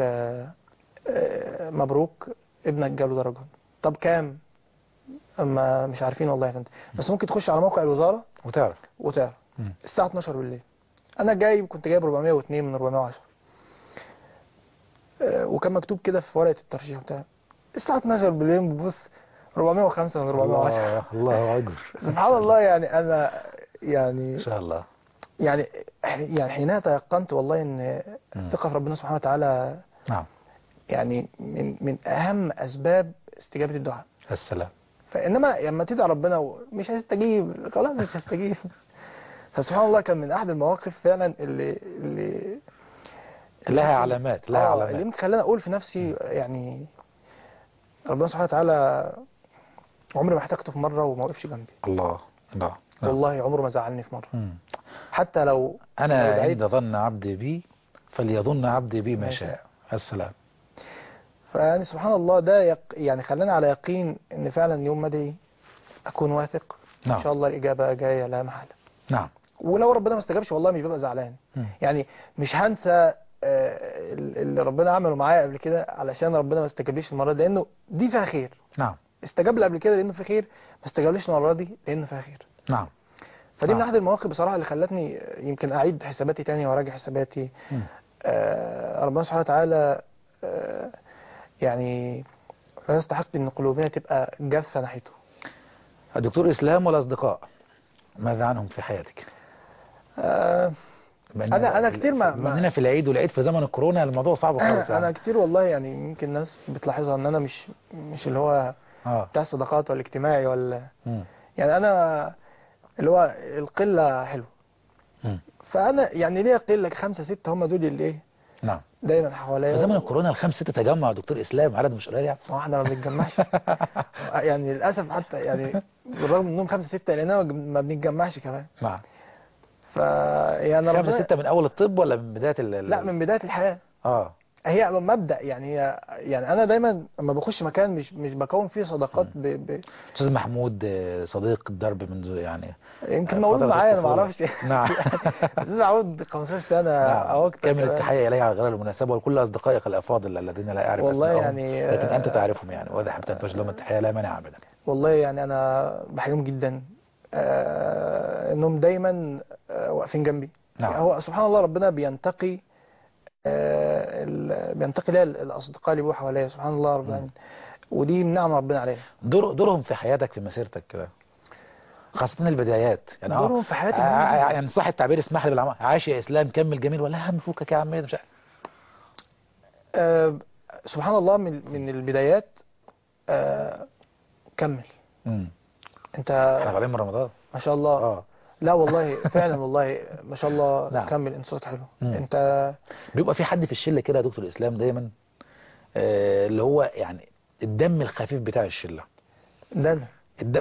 مبروك ابنك جاله درجة. طب كام؟ أما مش عارفين والله يا فندم، بس ممكن تخش على موقع الوزارة وتعرف. الساعة 12 بالليل أنا كنت جايب 402 من 410، وكان مكتوب كده في ورقة الترشيح بتاعي الساعة 12 بالليل ببص 405 من 410. الله أكبر. سبحان الله. يعني أنا يعني إن شاء الله يعني حينها تيقنت والله إن الثقة في ربنا سبحانه وتعالى نعم يعني من أهم أسباب استجابة الدعاء. السلام. فإنما لما تدعي ربنا ومش هيستجيب خلاص مش هيستجيب. فسبحان الله كان من أحد المواقف فعلا اللي لها علامات اللي يمكن خلاني أقول في نفسي يعني ربنا سبحانه وتعالى عمري ما احتاجته في مرة وما وقفش جنبي. الله والله عمره ما زعلني في مرة. حتى لو أنا عند ظن عبدي بي فليظن عبدي بي ما شاء. السلام. فيعني سبحان الله ده يعني خلاني على يقين ان فعلا يوم ما ادعي اكون واثق ان شاء الله الاجابه جايه لا محاله. نعم. ولو ربنا ما استجابش والله مش ببقى زعلان. يعني مش هنسى اللي ربنا عمله معايا قبل كده علشان ربنا ما استجابليش المره دي لانه دي فيها خير. نعم. استجاب لي قبل كده لانه في خير، ما استجابليش المره دي لانه فيها خير. نعم. فدي من احد المواقف بصراحه اللي خلتني يمكن اعيد حساباتي تاني وراجع حساباتي. ربنا سبحانه وتعالى يعني لا يستحق ان قلوبنا تبقى جافه ناحيته. الدكتور اسلام والاصدقاء ماذا عنهم في حياتك؟ انا كتير مننا في العيد والعيد في زمن الكورونا الموضوع صعب خالص. انا كتير والله يعني يمكن الناس بتلاحظها ان انا مش اللي هو بتاع الصداقات ولا الاجتماعي ولا يعني انا اللي هو القله حلو. فانا يعني ليا قله 5 6 هم دول اللي ايه نعم دايما حواليا. في زمن الكورونا ال5 6 تجمع دكتور اسلام عدد مش قليل يعني. ما احنا ما بنتجمعش يعني للاسف حتى يعني بالرغم انهم 5 6 لاننا ما بنتجمعش كمان. نعم. يعني 5 6 من اول الطب ولا من بدايه لا من بدايه الحياه. هي مبدأ يعني انا دايما لما بخش مكان مش بكون فيه صداقات استاذ محمود صديق الدرب منذ يعني يمكن مولود معايا انا ما اعرفش. نعم. استاذ محمود 15 سنه او اكتر. كامل التحيه اليه على غير المناسبه ولكل اصدقائك الافاضل الذين لا اعرف والله اسمائهم يعني لكن انت تعرفهم يعني واضح ان توجه لهم التحيه لا مانع ابدا. والله يعني انا بحييهم جدا انهم دايما واقفين جنبي. نعم. يعني هو سبحان الله ربنا بينتقي ليا الاصدقاء اللي بيبقوا حواليا سبحان الله رب العالمين. ودي من نعم ربنا عليا. دورهم في حياتك في مسيرتك كده خاصة البدايات يعني دورهم في حياتي يعني صح التعبير اسمح لي بالعمى عاش يا اسلام كمل جميل ولا هم فوكك يا عم مش سبحان الله من البدايات كمل. انت احنا غالبا من رمضان ما شاء الله. لا والله فعلا والله ما شاء الله. نعم. كمل انت صوتك حلو. انت بيبقى في حد في الشله كده يا دكتور الاسلام دايما اللي هو يعني الدم الخفيف بتاع الشله. ده انا الدم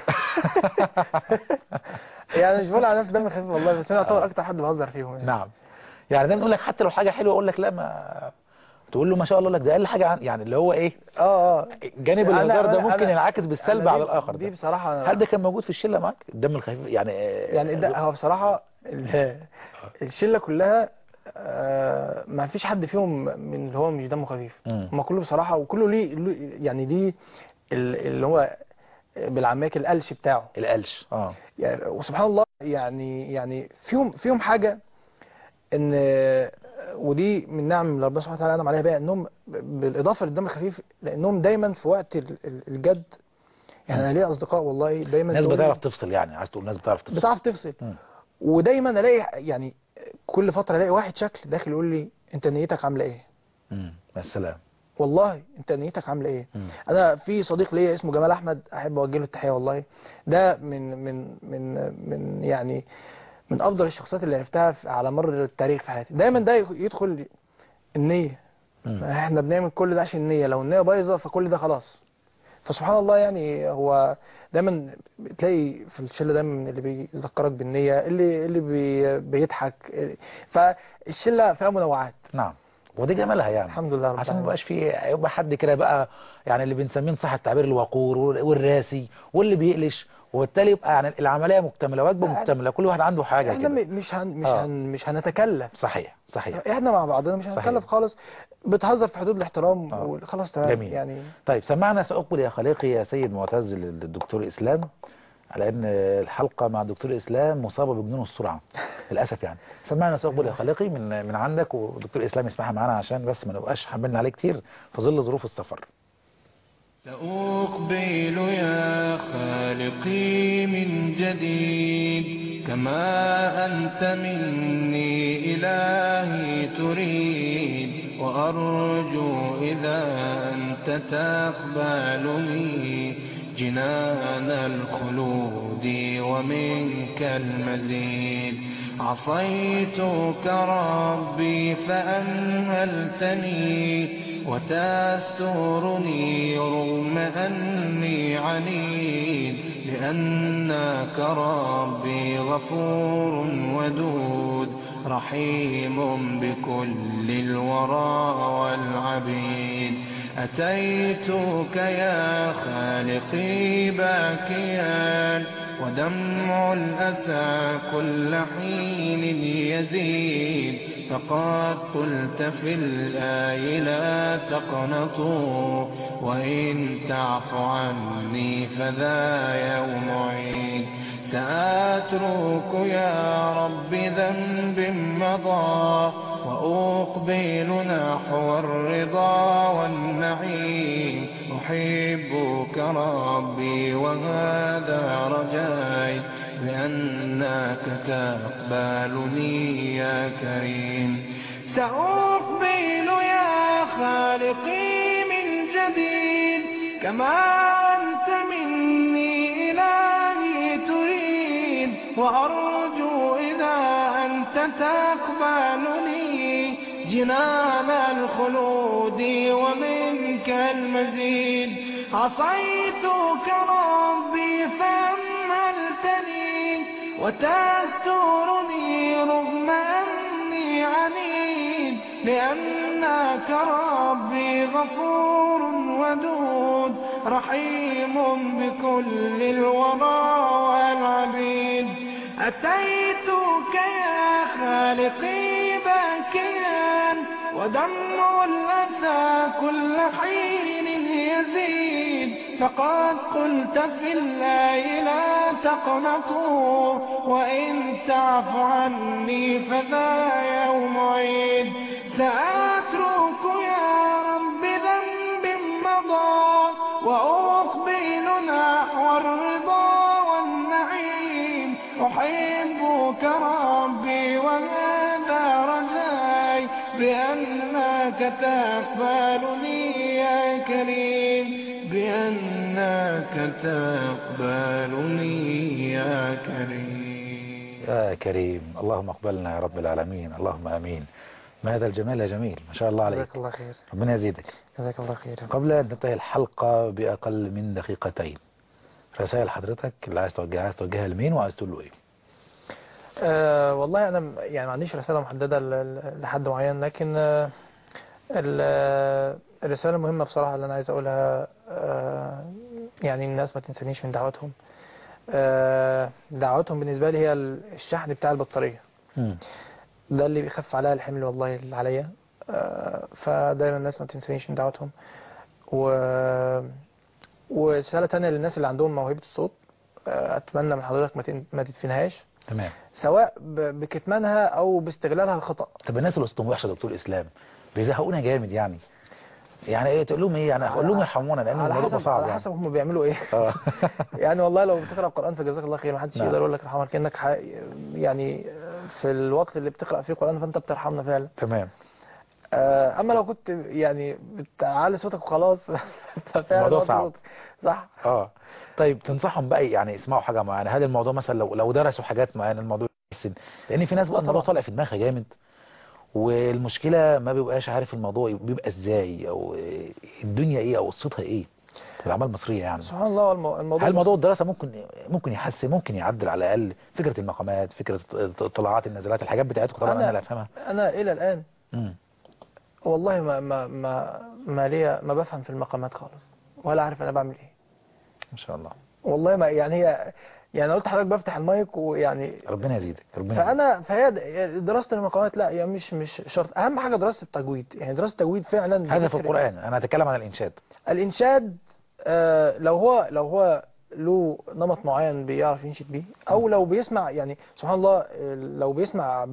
يعني مش بقول على نفسي دم خفيف والله بس انا اعتبر اكتر حد بهزر فيهم يعني. نعم. يعني دايما يقول لك حتى لو حاجه حلوه اقول لك لا ما تقول له ما شاء الله لك ده اقل حاجه يعني اللي هو ايه جانب الهزار ده ممكن ينعكس بالسلب على الاخر. دي بصراحه هل ده كان موجود في الشله معاك الدم الخفيف يعني ده هو بصراحه الشله كلها ما فيش حد فيهم من اللي هو مش دمه خفيف. هم كله بصراحه وكله ليه يعني ليه اللي هو بالعاميه القلش بتاعه القلش يعني وسبحان الله يعني فيهم حاجه ان ودي من نعم اللي ربنا سبحانه وتعالى انعم عليها بقى انهم بالاضافه للدم الخفيف لانهم دايما في وقت الجد يعني انا ليا اصدقاء والله دايما ناس بتعرف تفصل يعني عايز تقول ناس بتعرف تفصل. ودايما الاقي يعني كل فتره الاقي واحد شكل داخل يقول لي انت نيتك عامله ايه السلام. والله انت نيتك عامله ايه؟ انا في صديق ليا اسمه جمال احمد، احب اوجه له التحيه والله. ده من يعني من افضل الشخصيات اللي عرفتها على مر التاريخ في حياتي. دايما ده يدخل النيه. احنا بنعمل كل ده عشان النيه، لو النيه بايظه فكل ده خلاص. فسبحان الله يعني هو دايما تلاقي في الشله دايما اللي بيذكرك بالنيه، اللي بيضحك. فالشله فيها منوعات. نعم، ودي جمالها يعني. الحمد لله رب عشان ما العالمين. يبقى حد كده بقى يعني اللي بنسميه صح التعبير الوقور والراسي واللي بيقلش، وبالتالي يبقى يعني العمليه مكتمله، وجبه مكتمله، كل واحد عنده حاجه احنا كده. مش هنتكلف. صحيح. احنا مع بعضنا مش هنتكلف خالص، بتهزر في حدود الاحترام وخلاص تمام. جميل. يعني طيب سمعنا سأقبل يا خليقي يا سيد معتز للدكتور إسلام، على ان الحلقة مع الدكتور إسلام مصابة بجنون السرعة للأسف يعني. سمعنا سأقبل يا خليقي من عندك، ودكتور إسلام يسمعها معانا عشان بس ما نبقاش حملنا عليه كتير في ظل ظروف السفر. سأقبل يا خالقي من جديد كما أنت مني إلهي تريد، وأرجو إذا أنت تقبلني جنان الخلود ومنك المزيد. عصيتك ربي فأمهلتني وتسترني رغم أني عنيد، لأنك ربي غفور ودود رحيم بكل الورى والعبيد. أتيتك يا خالقي باكيا ودمع الأسى كل حين يزيد، فقد قلت في الآي لا تقنطوا وإن تعف عني فذا يوم عيد. سأترك يا رب ذنب مضى وأقبل نحو الرضا والنعيم. أحبك ربي وهذا رجاي لأنك تقبلني يا كريم. سأقبل يا خالقي من جديد كما أنت مني إلهي تريد، وأرجو إذا أنت تقبلني جنان الخلود ومنك المزيد. عصيتك ربي فأمهلتني وتسترني رغم أني عنيد، لأنك ربي غفور ودود رحيم بكل الورى والعبيد. أتيتك يا خالقي باكيا ودمع الأسى كل حين يزيد، فقد قلت في الآي لا تقنطوا وإن تعف عني فذا يوم عيد. سأترك يا رب ذنب مضى وأقبل نحو الرضا والنعيم. أحبك ربي وهذا رجاي بأنك تقبلني يا كريم، بأنك تقبلني يا كريم. يا كريم، اللهم اقبلنا يا رب العالمين، اللهم آمين. ما هذا الجمال يا جميل، ما شاء الله عليك. جزاك الله خير. ربنا يزيدك. جزاك الله خير. قبل أن ننتهي الحلقة بأقل من دقيقتين، رسائل حضرتك اللي عايز توجهها لمين وعايز تقول له ايه؟ والله انا يعني ما عنديش رساله محدده لحد معين، لكن الرساله المهمه بصراحه اللي انا عايز اقولها يعني الناس ما تنسانيش من دعواتهم. دعواتهم بالنسبه لي هي الشحن بتاع البطاريه. ده اللي بيخف عليا الحمل والله اللي عليا. فدايما الناس ما تنسانيش من دعواتهم. ورساله ثانيه للناس اللي عندهم موهبه الصوت، اتمنى من حضرتك ما تدفنهاش. تمام. سواء بكتمانها او باستغلالها الخطأ. طب الناس اللي صوتهم وحشه يا دكتور اسلام بيزهقونا جامد يعني ايه تقول لهم ايه؟ يعني اقول لهم يرحمونا لان الموضوع صعب. على حسب هم بيعملوا ايه. يعني والله لو بتقرا القران فجزاك الله خير، ما حدش يقدر يقول لك ارحمك، كانك يعني في الوقت اللي بتقرا فيه القران فانت بترحمنا فعلا. تمام. اما لو كنت يعني بتعلي صوتك وخلاص الموضوع صعب. صح. طيب تنصحهم بقى يعني يسمعوا حاجه معينه؟ هل الموضوع مثلا لو درسوا حاجات معينه الموضوع يحسن؟ لان في ناس بقى الموضوع طالع في دماغها جامد، والمشكله ما بيبقاش عارف الموضوع بيبقى ازاي، او الدنيا ايه، او قصتها ايه في الاعمال المصريه يعني. سبحان الله. الموضوع هل موضوع الدراسه ممكن يحسن، ممكن يعدل على الاقل فكره المقامات، فكره الطلعات النزلات، الحاجات بتاعتكم طبعا انا لا افهمها. انا الى الان والله ما ليا ما بفهم في المقامات خالص، ولا عارف انا بعمل ايه. ما شاء الله. والله ما يعني هي يعني قلت حضرتك بفتح المايك ويعني ربنا يزيدك، ربنا يزيدك. فهي دراسه المقامات لا يعني مش شرط. اهم حاجه دراسه التجويد، يعني دراسه التجويد فعلا. هذا في القرآن، انا اتكلم عن الانشاد. الانشاد لو هو له نمط معين بيعرف ينشد بيه، او لو بيسمع يعني سبحان الله لو بيسمع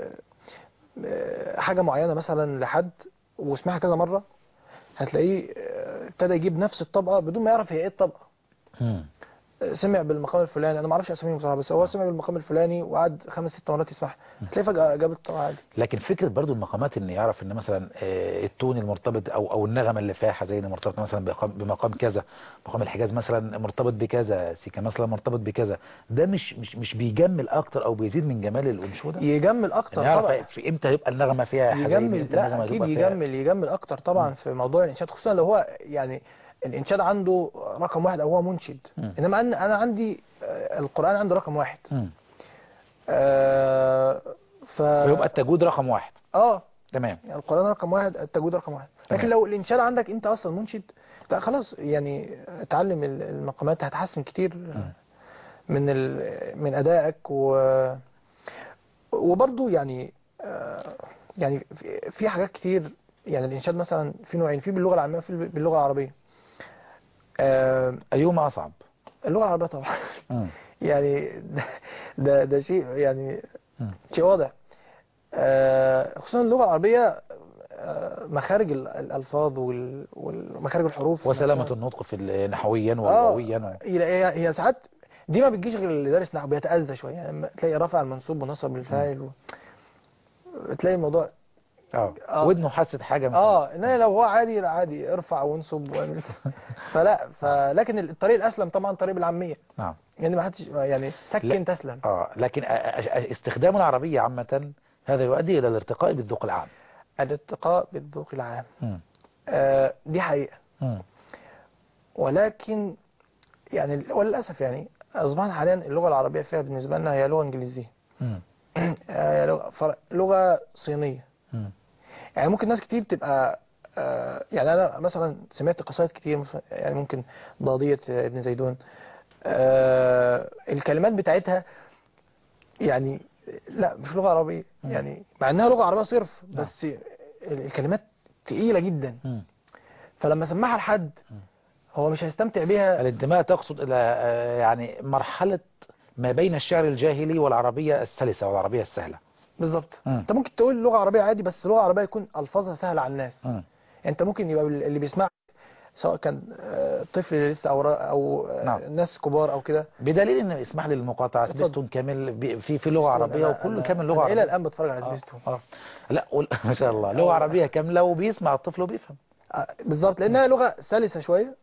حاجه معينه مثلا لحد وسمعها كذا مره، هتلاقيه ابتدى يجيب نفس الطبقه بدون ما يعرف هي ايه الطبقه. سمع بالمقام الفلاني، انا ما اعرفش اساميهم بصراحه، بس هو سمع بالمقام الفلاني وقعد 5-6 مرات يسمعها، هتلاقيه فجاه جاب الطبقه عادي. لكن فكره برضو المقامات ان يعرف ان مثلا التون المرتبط او النغمه اللي فيها حزينه مرتبط مثلا بمقام كذا، مقام الحجاز مثلا مرتبط بكذا، سيكا مثلا مرتبط بكذا، ده مش بيجمل اكتر او بيزيد من جمال الانشوده؟ يجمل اكتر يعني طبعا. في امتى يبقى النغمه فيها حزين؟ لا اكيد يجمل اكتر طبعا في موضوع الانشاد، خصوصا لو هو يعني الانشاد عنده رقم واحد او هو منشد. انما انا عندي القرآن عنده رقم واحد. فيبقى التجويد رقم واحد. تمام. يعني القرآن رقم واحد، التجويد رقم واحد. لكن لو الانشاد عندك انت اصلا منشد، لا خلاص يعني اتعلم المقامات، هتحسن كتير من ادائك. وبرضو يعني في حاجات كتير. يعني الانشاد مثلا في نوعين، في باللغة العامية وفي باللغة العربية. ايهما اصعب؟ اللغة العربية طبعا. يعني ده شيء يعني شيء واضح. خصوصا اللغة العربية مخارج الألفاظ ومخارج الحروف وسلامة النطق في نحويا ولغويا. هي ساعات دي ما بتجيش غير اللي دارس نحو، بيتأذى شوية يعني، تلاقي رفع المنصوب ونصب الفاعل تلاقي الموضوع ودنه حست حاجة انما لو هو عادي، لا عادي ارفع وانصب واعمل لكن الطريق الأسلم طبعا طريق العامية. نعم. يعني ما حدش يعني سكن تسلم. لكن استخدام العربية عامة هذا يؤدي إلى الارتقاء بالذوق العام. الارتقاء بالذوق العام. دي حقيقة. ولكن يعني وللأسف يعني أصبحنا حاليا اللغة العربية فيها بالنسبة لنا هي لغة إنجليزية. لغة صينية. يعني ممكن ناس كتير تبقى يعني أنا مثلا سمعت قصائد كتير، يعني ممكن ضادية ابن زيدون، الكلمات بتاعتها يعني لا مش لغة عربية، يعني مع انها لغة عربية صرف، بس الكلمات تقيلة جدا. فلما سمعها لحد هو مش هيستمتع بيها. الانتماء تقصد الى يعني مرحلة ما بين الشعر الجاهلي والعربية السلسة والعربية السهلة. بالظبط. انت ممكن تقول لغة عربية عادي، بس لغة عربية يكون الفاظها سهلة على الناس. يعني انت ممكن يبقى اللي بيسمع سواء كان طفل لسه او ناس كبار او كده. بدليل ان اسمح لي المقاطعه، سبيستون كامل في لغه عربيه، وكله كامل لغه عربيه. الى الان بتفرج على سبيستون. لا ما شاء الله لغه عربيه كامله، وبيسمع الطفل وبيفهم. بالظبط، لانها لغه سلسه شويه.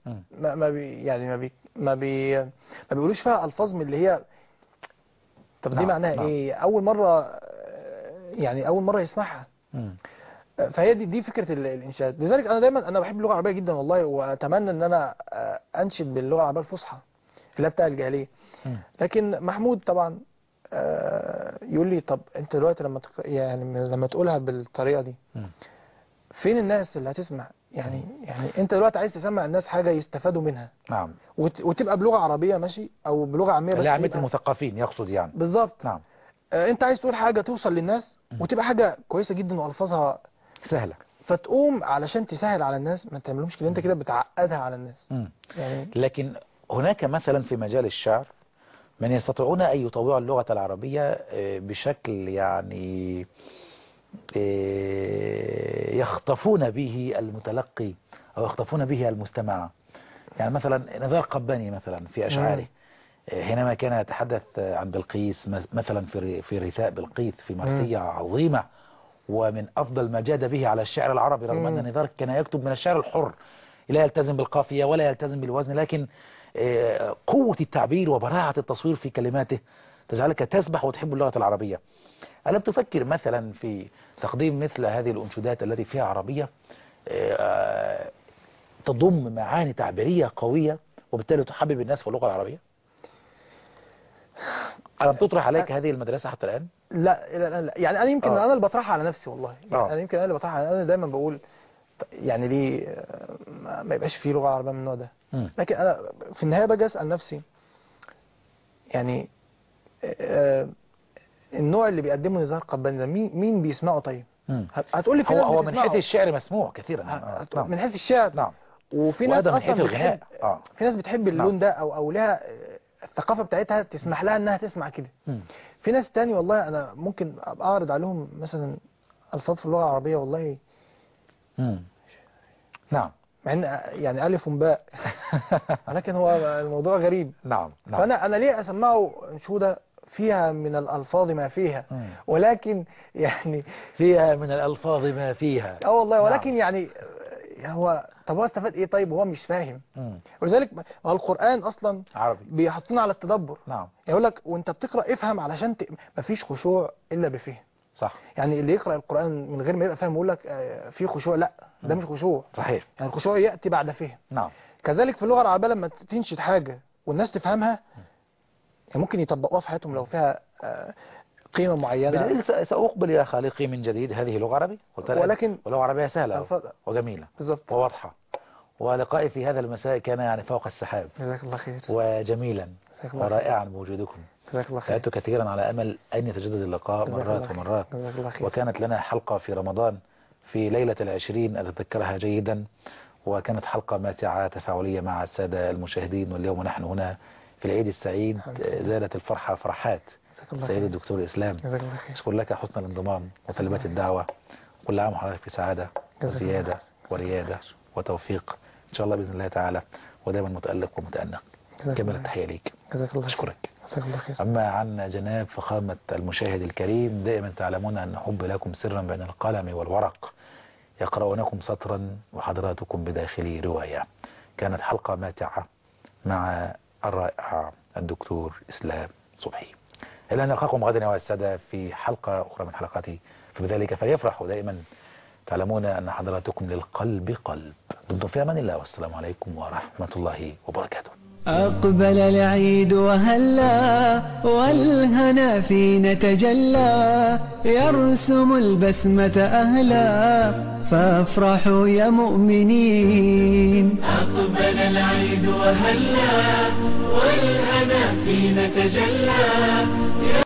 ما بيقولوش فيها الفاظ من اللي هي طب دي معناها ايه اول مره، يعني اول مره يسمعها. فهي دي فكرة الإنشاد. لذلك أنا دايما بحب اللغة العربية جدا والله، وأتمنى أن أنا أنشد باللغة العربية الفصحى اللي بتاع الجاهلية. لكن محمود طبعا يقول لي طب أنت دلوقتي لما تقولها بالطريقة دي فين الناس اللي هتسمع؟ يعني أنت دلوقتي عايز تسمع الناس حاجة يستفادوا منها. نعم. وتبقى بلغة عربية ماشي، أو بلغة عامية بس عامية المثقفين يقصد يعني. بالظبط. نعم. أنت عايز تقول حاجة توصل للناس وتبقى حاجة كويسة جدا وألفاظها سهلة، فتقوم علشان تسهل على الناس ما تعملهمش كده، انت كده بتعقدها على الناس. يعني لكن هناك مثلا في مجال الشعر من يستطيعون أن يطوعوا اللغة العربية بشكل يعني يخطفون به المتلقي أو يخطفون به المستمع. يعني مثلا نزار قباني مثلا في أشعاره حينما كان يتحدث عن بلقيس مثلا في رثاء بلقيس في مرثية عظيمة، ومن أفضل ما جاد به على الشعر العربي، رغم أن نزار كان يكتب من الشعر الحر لا يلتزم بالقافية ولا يلتزم بالوزن، لكن قوة التعبير وبراعة التصوير في كلماته تجعلك تسبح وتحب اللغة العربية. ألم تفكر مثلا في تقديم مثل هذه الأنشودات التي فيها عربية تضم معاني تعبيرية قوية وبالتالي تحبب الناس في اللغة العربية؟ ألم تطرح عليك هذه المدرسة حتى الآن؟ لا يعني أنا يمكن أنا اللي بطرحها على نفسي والله، يعني أنا يمكن أنا اللي بطرحها، أنا دايما بقول يعني ليه ما يبقاش فيه لغة عربية من النوع ده. لكن أنا في النهاية باجي أسأل نفسي يعني النوع اللي بيقدمه نزار قباني ده مين بيسمعه؟ طيب هتقول لي في ناس هو من حيث الشعر مسموع كثيرا من حيث الشعر. نعم. وفي ناس اصلا بتحب في ناس بتحب اللون ده او لها الثقافه بتاعتها تسمح لها انها تسمع كده. في ناس تاني والله انا ممكن ابقى اعرض عليهم مثلا الفاظ في اللغه العربيه والله نعم مع ان يعني الف وباء ولكن هو الموضوع غريب. نعم. فانا ليه اسمعه انشوده فيها من الألفاظ ما فيها ولكن يعني فيها من الألفاظ ما فيها والله ولكن يعني هو طب هو استفاد ايه؟ طيب هو مش فاهم. ولذلك القرآن اصلا عربي بيحطنا على التدبر. نعم. يقول لك وانت بتقرأ افهم علشان مفيش خشوع الا بفهم. صح. يعني اللي يقرأ القرآن من غير ما يبقى فاهم يقول لك في خشوع، لا ده مش خشوع. صحيح. يعني الخشوع يأتي بعد فهم. نعم. كذلك في اللغة العربية لما تنشد حاجة والناس تفهمها يعني ممكن يطبقوها في حياتهم لو فيها قيمة معينة. سأقبل يا خالقي من جديد هذه لغة عربية، ولكن ولغة عربية سهلة وجميلة بالظبط وواضحة. ولقائي في هذا المساء كان يعني فوق السحاب. جزاك الله خير. وجميلا ورائعا بوجودكم. جزاك الله خير. سعدت كثيرا على أمل أن يتجدد اللقاء مرات ومرات. وكانت لنا حلقة في رمضان في ليلة 20 أتذكرها جيدا، وكانت حلقة ماتعة تفاعلية مع السادة المشاهدين. واليوم نحن هنا في العيد السعيد زادت الفرحة فرحات. سيد الدكتور إسلام، أشكر لك حسن الانضمام وكلمات الدعوة. كل عام وحضرتك في سعادة وزيادة وريادة وتوفيق إن شاء الله بإذن الله تعالى، ودائما متألق ومتأنق. كمل التحية ليك. أشكرك. أما عن جناب فخامة المشاهد الكريم، دائما تعلمون أن حب لكم سرا بين القلم والورق، يقرؤونكم سطرا وحضراتكم بداخل رواية. كانت حلقة ماتعة مع الرائع الدكتور إسلام صبحي. إلى أن نلقاكم غدا يا السادة في حلقة أخرى من حلقاتي، فبذلك فليفرحوا. دائما تعلمون أن حضراتكم للقلب قلب. دمتم في أمان الله، والسلام عليكم ورحمة الله وبركاته. أقبل العيد وهلا والهنا فينا تجلى، يرسم البسمة أهلا فافرحوا يا مؤمنين. أقبل العيد وهلا والهنا فينا تجلى،